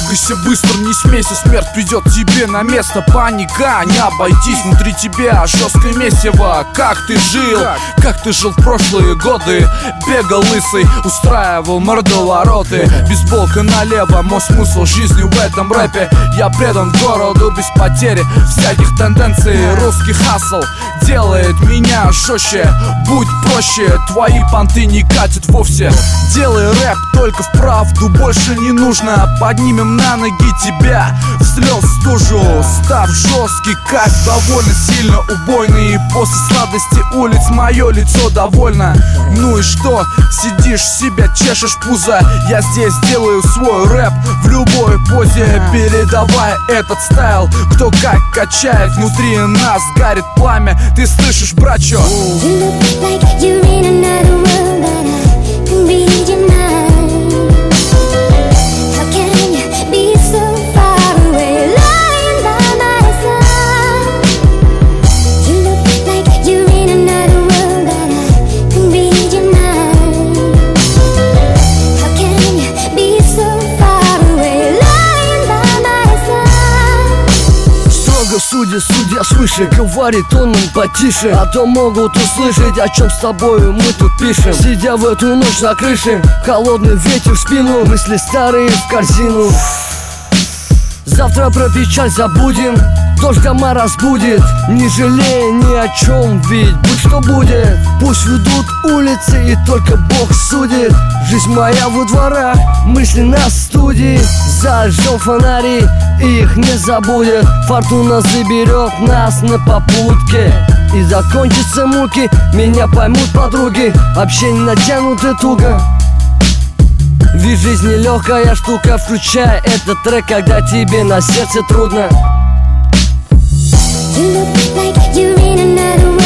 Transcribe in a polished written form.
Двигайся быстро, не смейся, смерть придет тебе на место. Паника, не обойтись, внутри тебя жесткое месиво. Как ты жил в прошлые годы? Бегал лысый, устраивал мордовороты. Бейсболка налево, мой смысл жизни в этом рэпе. Я предан городу без потери всяких тенденций. Русский хасл делает меня жестче. Будь проще, твои понты не катят вовсе. Делай рэп только вправду, больше не нужно. Поднимем на ноги тебя, слез стужу. Став жесткий, кайф довольно сильно убойный. И после сладости улиц мое лицо довольно. Ну и что, сидишь, себя чешешь пузо? Я здесь делаю свой рэп в любой позе, передавая этот стайл. Кто как качает, внутри нас горит пламя. Ты слышишь, брачо? Судья свыше говорит тоном потише, а то могут услышать, о чем с тобою мы тут пишем. Сидя в эту ночь на крыше, холодный ветер в спину, мысли старые в корзину. Завтра про печаль забудем, дождь дома разбудит. Не жалея ни о чем, ведь будь что будет. Пусть ведут улицы и только Бог судит. Жизнь моя во дворах, мысли на студии. Зажжем фонари, и их не забудет. Фортуна заберет нас на попутке. И закончатся муки, меня поймут подруги. Общение натянуто туго. Ведь жизнь нелегкая штука. Включай этот трек, когда тебе на сердце трудно. You look like you're in another world.